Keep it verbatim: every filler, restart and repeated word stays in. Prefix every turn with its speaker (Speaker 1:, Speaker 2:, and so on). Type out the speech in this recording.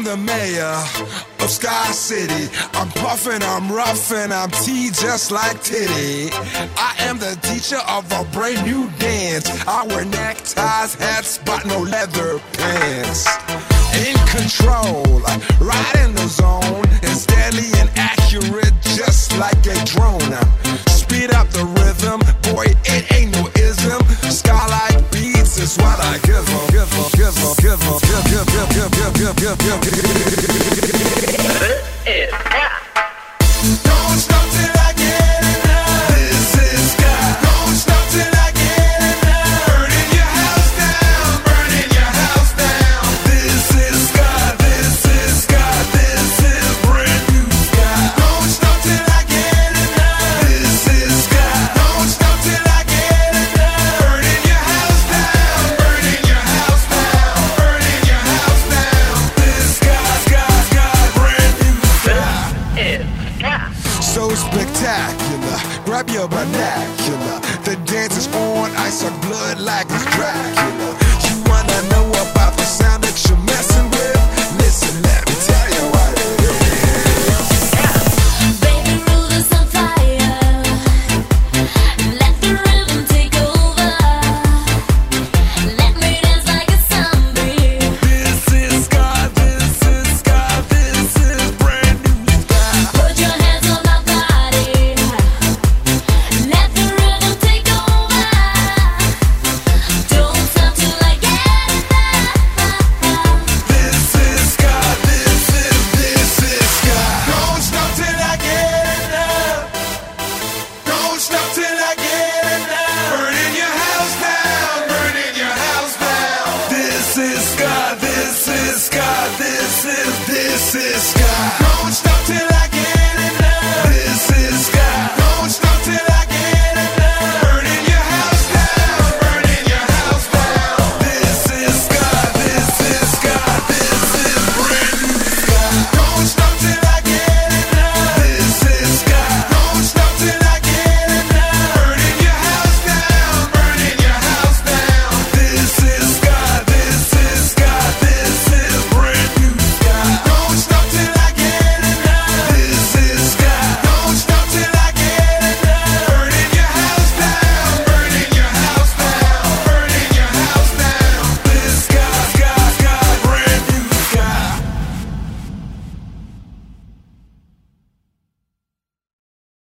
Speaker 1: the mayor of Sky City. I'm puffin', I'm roughin', I'm T just like Titty. I am the teacher of a brand new dance. I wear neckties, hats, but no leather pants. In control, right in the zone, and steady and accurate, just like a drone. Speed up the rhythm, boy, it ain't no ism. Skylight beats is what I give 'em, give 'em, give 'em, give 'em, give 'em, give 'em, give 'em, give 'em, give 'em, give 'em, give 'em.